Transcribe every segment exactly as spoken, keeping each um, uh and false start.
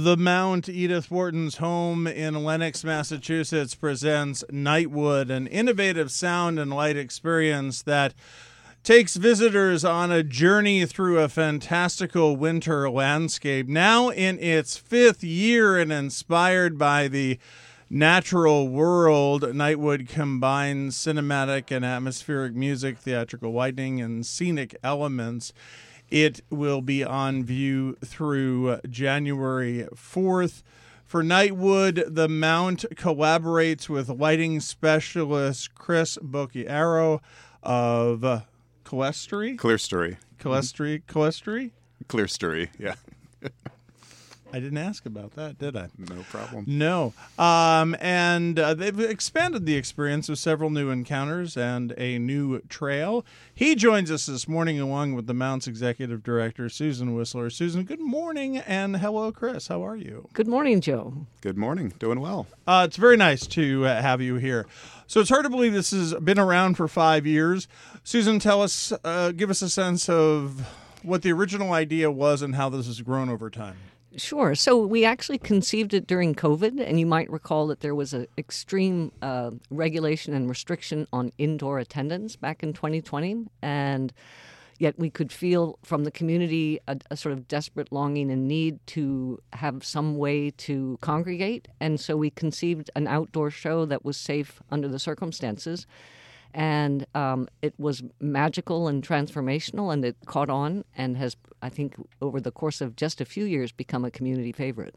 The Mount, Edith Wharton's home in Lenox, Massachusetts, presents Nightwood, an innovative sound and light experience that takes visitors on a journey through a fantastical winter landscape. Now in its fifth year and inspired by the natural world, Nightwood combines cinematic and atmospheric music, theatrical lighting, and scenic elements. It will be on view through January fourth. For Nightwood, the Mount collaborates with lighting specialist Chris Bocchiaro of uh, Clerestory? Clerestory. Clerestory? Clerestory? Clerestory, yeah. I didn't ask about that, did I? No problem. No. Um, and uh, they've expanded the experience with several new encounters and a new trail. He joins us this morning along with the Mount's executive director, Susan Whistler. Susan, good morning, and hello, Chris. How are you? Good morning, Joe. Good morning. Doing well. Uh, it's very nice to uh, have you here. So it's hard to believe this has been around for five years. Susan, tell us, uh, give us a sense of what the original idea was and how this has grown over time. Sure. So we actually conceived it during COVID, and you might recall that there was an extreme uh, regulation and restriction on indoor attendance back in twenty twenty, and yet we could feel from the community a, a sort of desperate longing and need to have some way to congregate, and so we conceived an outdoor show that was safe under the circumstances. And um, it was magical and transformational, and it caught on and has, I think, over the course of just a few years, become a community favorite.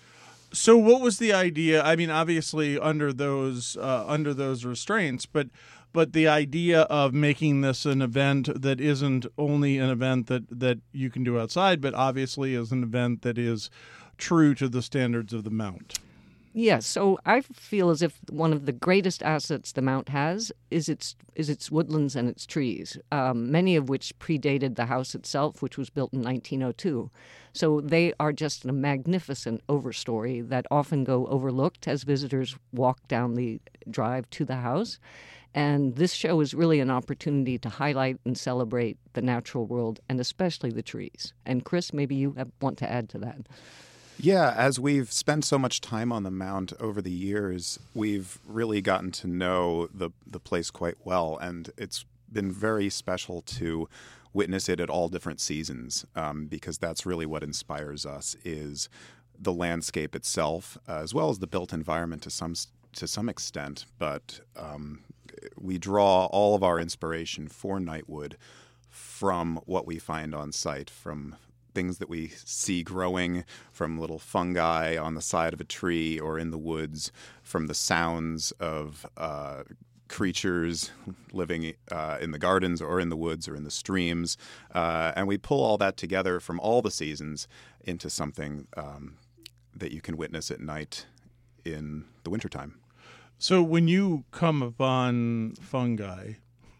So what was the idea? I mean, obviously under those uh, under those restraints, but but the idea of making this an event that isn't only an event that, that you can do outside, but obviously is an event that is true to the standards of the Mount. Yes, so I feel as if one of the greatest assets the Mount has is its is its woodlands and its trees, um, many of which predated the house itself, which was built in nineteen oh two. So they are just a magnificent overstory that often go overlooked as visitors walk down the drive to the house. And this show is really an opportunity to highlight and celebrate the natural world, and especially the trees. And Chris, maybe you have, want to add to that. Yeah, as we've spent so much time on the Mount over the years, we've really gotten to know the the place quite well, and it's been very special to witness it at all different seasons, um, because that's really what inspires us, is the landscape itself, uh, as well as the built environment to some to some extent. But um, we draw all of our inspiration for Nightwood from what we find on site, from things that we see growing, from little fungi on the side of a tree or in the woods, from the sounds of uh, creatures living uh, in the gardens or in the woods or in the streams. Uh, and we pull all that together from all the seasons into something um, that you can witness at night in the wintertime. So when you come upon fungi,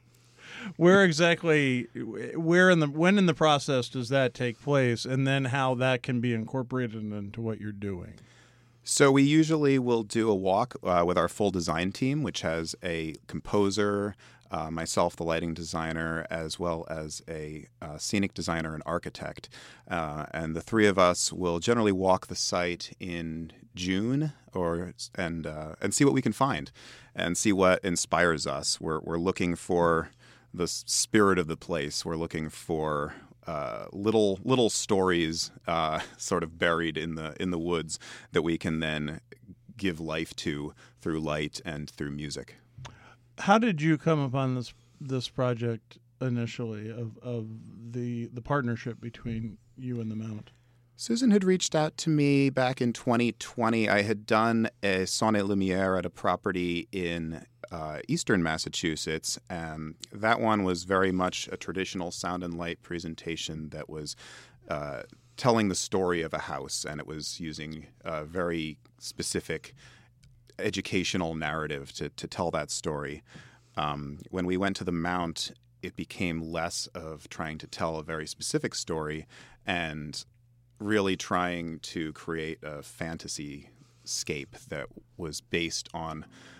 where exactly, where in the, when in the process does that take place, and then how that can be incorporated into what you're doing? So we usually will do a walk uh, with our full design team, which has a composer, uh, myself, the lighting designer, as well as a uh, scenic designer and architect. Uh, and the three of us will generally walk the site in June or and uh, and see what we can find and see what inspires us. We're we're looking for the spirit of the place. We're looking for uh, little little stories, uh, sort of buried in the in the woods, that we can then give life to through light and through music. How did you come upon this this project initially of of the the partnership between you and the Mount? Susan had reached out to me back in twenty twenty. I had done a Son et Lumière at a property in uh, eastern Massachusetts, and that one was very much a traditional sound and light presentation that was uh, telling the story of a house, and it was using a very specific educational narrative to, to tell that story. Um, when we went to the Mount, it became less of trying to tell a very specific story and really trying to create a fantasy scape that was based on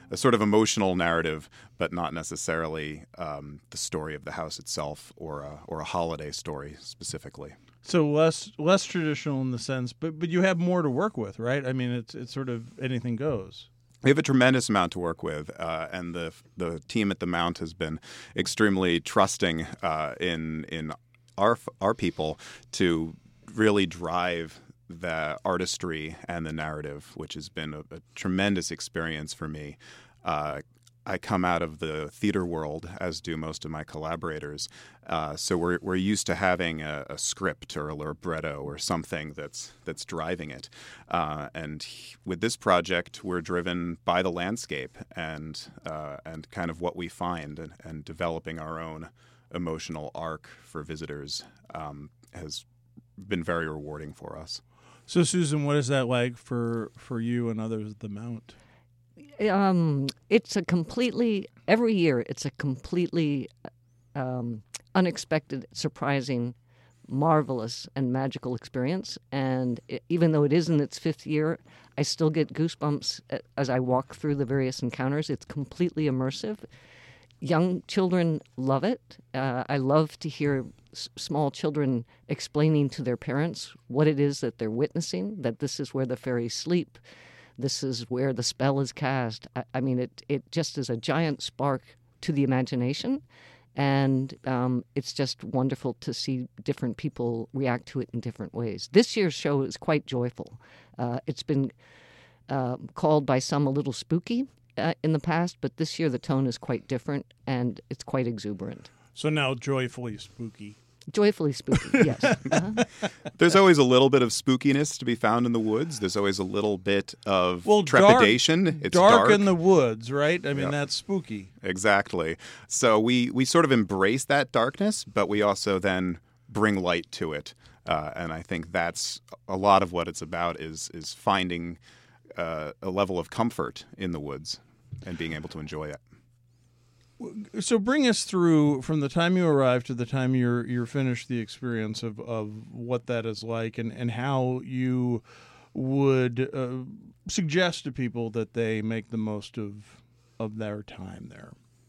a sort of emotional narrative, but not necessarily um, the story of the house itself or a, or a holiday story specifically. So less less traditional in the sense, but but you have more to work with, right? I mean, it's it's sort of anything goes. We have a tremendous amount to work with, uh, and the the team at the Mount has been extremely trusting uh, in in our our people to really drive the artistry and the narrative, which has been a, a tremendous experience for me. Uh, I come out of the theater world, as do most of my collaborators, uh, so we're we're used to having a, a script or a libretto or something that's that's driving it. Uh, and he, with this project, we're driven by the landscape and uh, and kind of what we find, and, and developing our own emotional arc for visitors um, has been very rewarding for us. So, Susan, what is that like for for you and others at the Mount? Um, it's a completely, every year, it's a completely um, unexpected, surprising, marvelous, and magical experience. And it, even though it is in its fifth year, I still get goosebumps as I walk through the various encounters. It's completely immersive. Young children love it. Uh, I love to hear s- small children explaining to their parents what it is that they're witnessing, that this is where the fairies sleep. This is where the spell is cast. I, I mean, it, it just is a giant spark to the imagination, and um, it's just wonderful to see different people react to it in different ways. This year's show is quite joyful. Uh, it's been uh, called by some a little spooky uh, in the past, but this year the tone is quite different, and it's quite exuberant. So now joyfully spooky. Joyfully spooky, yes. Uh-huh. There's always a little bit of spookiness to be found in the woods. There's always a little bit of Well, trepidation. Dark, it's dark, dark in the woods, right? I mean, Yep. that's spooky. Exactly. So we, we sort of embrace that darkness, but we also then bring light to it. Uh, and I think that's a lot of what it's about is is finding uh, a level of comfort in the woods and being able to enjoy it. So bring us through from the time you arrive to the time you're you're finished the experience of, of what that is like, and, and how you would uh, suggest to people that they make the most of of their time there.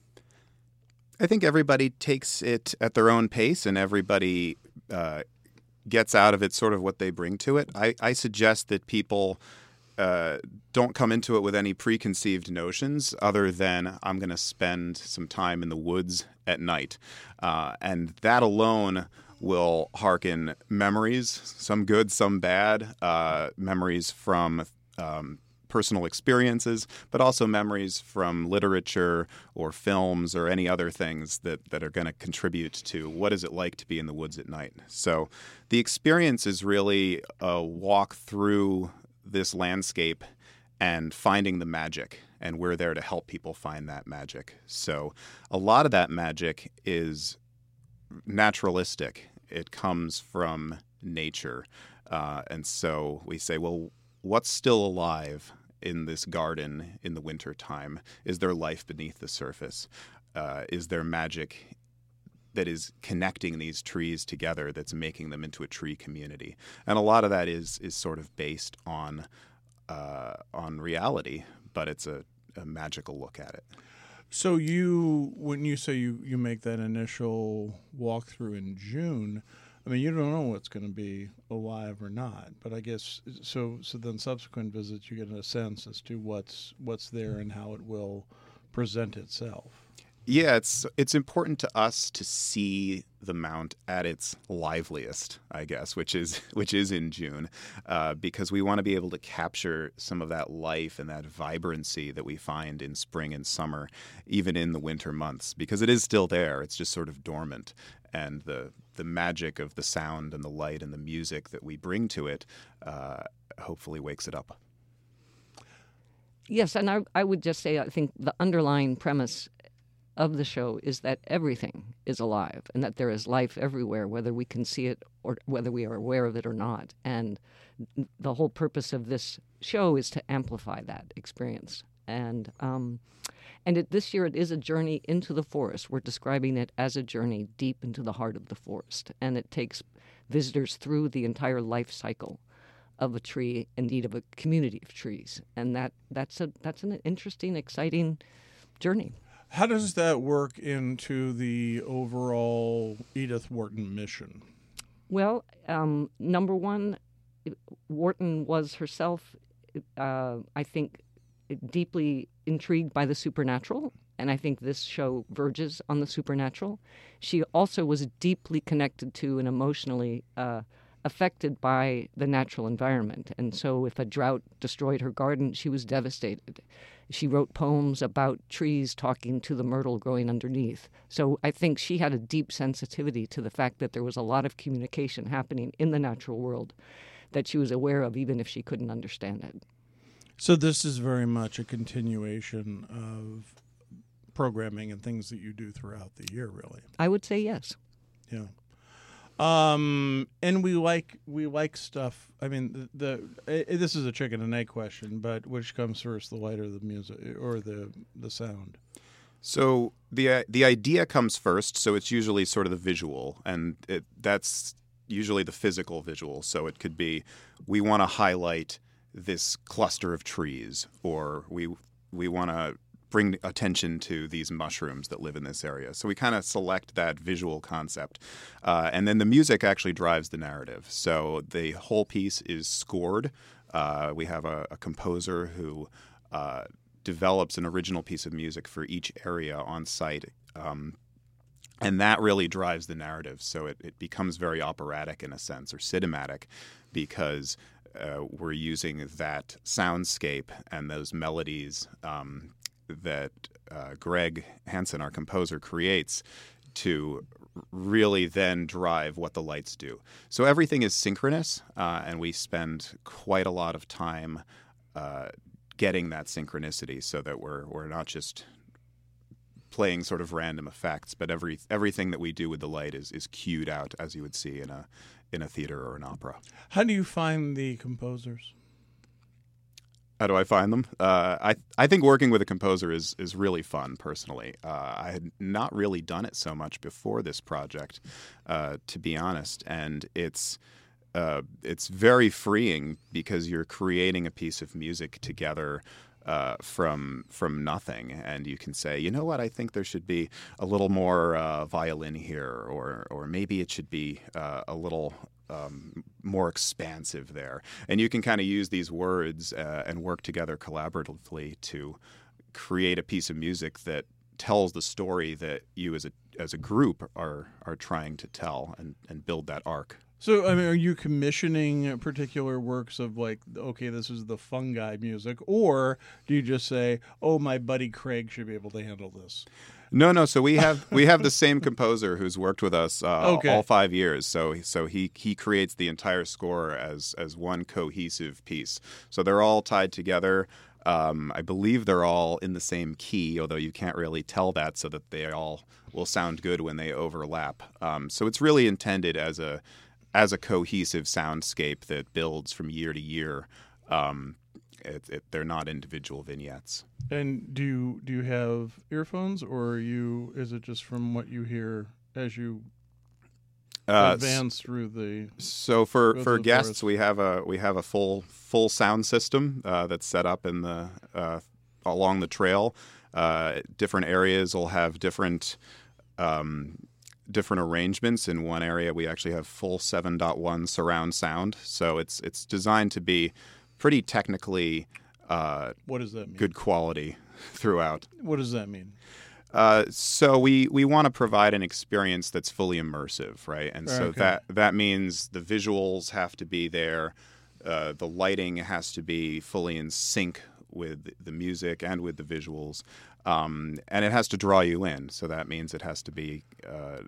I think everybody takes it at their own pace, and everybody uh, gets out of it sort of what they bring to it. I, I suggest that people uh, don't come into it with any preconceived notions other than I'm going to spend some time in the woods at night. Uh, and that alone will hearken memories, some good, some bad, uh, memories from um, personal experiences, but also memories from literature or films or any other things that, that are going to contribute to what is it like to be in the woods at night. So the experience is really a walk through this landscape and finding the magic, and we're there to help people find that magic. So a lot of that magic is naturalistic. It comes from nature. Uh, and so we say, well, what's still alive in this garden in the wintertime? Is there life beneath the surface? Uh, is there magic that is connecting these trees together that's making them into a tree community? And a lot of that is is sort of based on uh, on reality, but it's a, a magical look at it. So you, when you say you, you make that initial walkthrough in June, I mean, you don't know what's going to be alive or not, but I guess so. So then, subsequent visits, you get a sense as to what's what's there and how it will present itself. Yeah, it's it's important to us to see the Mount at its liveliest, I guess, which is which is in June, uh, because we want to be able to capture some of that life and that vibrancy that we find in spring and summer, even in the winter months, because it is still there. It's just sort of dormant, and the the magic of the sound and the light and the music that we bring to it uh, hopefully wakes it up. Yes, and I, I would just say I think the underlying premise of the show is that everything is alive and that there is life everywhere, whether we can see it or whether we are aware of it or not. And the whole purpose of this show is to amplify that experience. And um, and it, this year it is a journey into the forest. We're describing it as a journey deep into the heart of the forest, and it takes visitors through the entire life cycle of a tree, indeed of a community of trees, and that that's a that's an interesting, exciting journey. How does that work into the overall Edith Wharton mission? Well, um, number one, Wharton was herself, uh, I think, deeply intrigued by the supernatural, and I think this show verges on the supernatural. She also was deeply connected to and emotionally uh, affected by the natural environment, and so if a drought destroyed her garden, she was devastated. She wrote poems about trees talking to the myrtle growing underneath. So I think she had a deep sensitivity to the fact that there was a lot of communication happening in the natural world that she was aware of, even if she couldn't understand it. So this is very much a continuation of programming and things that you do throughout the year, really. I would say yes. Yeah. Um, and we like we like stuff. I mean, the, the uh, this is a chicken and egg question, but which comes first, the light or the music or the the sound? So the uh, the idea comes first. So it's usually sort of the visual, and it, that's usually the physical visual. So it could be we want to highlight this cluster of trees, or we we want to bring attention to these mushrooms that live in this area. So we kind of select that visual concept. Uh, and then the music actually drives the narrative. So the whole piece is scored. Uh, we have a, a composer who uh, develops an original piece of music for each area on site. Um, and that really drives the narrative. So it, it becomes very operatic in a sense, or cinematic, because uh, we're using that soundscape and those melodies um, that uh, Greg Hansen, our composer, creates to really then drive what the lights do. So everything is synchronous, uh, and we spend quite a lot of time uh, getting that synchronicity so that we're we're not just playing sort of random effects, but every everything that we do with the light is is cued out, as you would see in a in a theater or an opera. How do you find the composers? How do I find them? Uh, I I think working with a composer is is really fun. Personally, uh, I had not really done it so much before this project, uh, to be honest, and it's uh, it's very freeing because you're creating a piece of music together. Uh, from from nothing, and you can say, you know what, I think there should be a little more uh, violin here, or or maybe it should be uh, a little um, more expansive there, and you can kind of use these words uh, and work together collaboratively to create a piece of music that tells the story that you as a as a group are are trying to tell, and, and build that arc. So, I mean, are you commissioning particular works of like, okay, this is the fungi music, or do you just say, oh, my buddy Craig should be able to handle this? No, no. So we have we have the same composer who's worked with us uh, okay. all five years. So so he he creates the entire score as as one cohesive piece. So they're all tied together. Um, I believe they're all in the same key, although you can't really tell that, so that they all will sound good when they overlap. Um, so it's really intended as a as a cohesive soundscape that builds from year to year. Um, it, it, they're not individual vignettes. And do you do you have earphones, or are you? Is it just from what you hear as you uh, advance through the? So for, for guests, forest? we have a we have a full full sound system uh, that's set up in the uh, along the trail. Uh, different areas will have different. Um, different arrangements. In one area, we actually have full seven point one surround sound. So it's it's designed to be pretty technically uh, what does that mean? Good quality throughout. What does that mean? Uh, so we, we want to provide an experience that's fully immersive, right? And so Okay. that that means the visuals have to be there. Uh, the lighting has to be fully in sync with the music and with the visuals. Um, and it has to draw you in. So that means it has to be uh,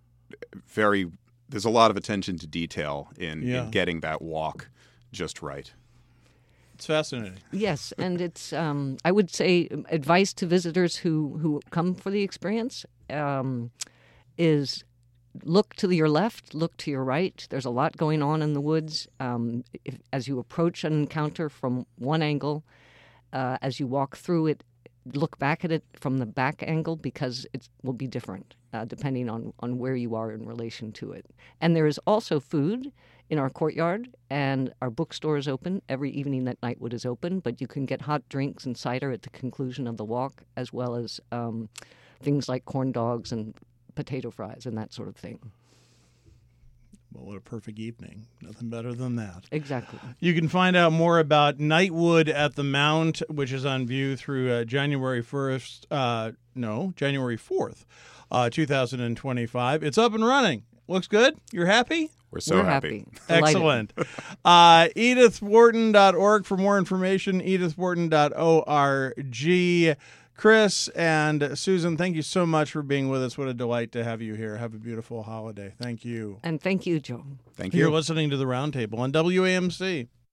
very – there's a lot of attention to detail in, Yeah. in getting that walk just right. It's fascinating. Yes, and it's um, I would say advice to visitors who, who come for the experience um, is look to your left, look to your right. There's a lot going on in the woods. Um, if, as you approach an encounter from one angle, uh, as you walk through it, look back at it from the back angle, because it will be different uh, depending on, on where you are in relation to it. And there is also food. in our courtyard, and our bookstore is open every evening that Nightwood is open, but you can get hot drinks and cider at the conclusion of the walk, as well as um, things like corn dogs and potato fries and that sort of thing. Well, what a perfect evening. Nothing better than that. Exactly. You can find out more about Nightwood at the Mount, which is on view through uh, January first, uh, no, January fourth, uh, two thousand twenty-five. It's up and running. Looks good? You're happy? We're so We're happy. happy. Delighted. Excellent. uh, edith wharton dot org for more information, edith wharton dot org. Chris and Susan, thank you so much for being with us. What a delight to have you here. Have a beautiful holiday. Thank you. And thank you, Joe. Thank You're you. listening to The Roundtable on W A M C.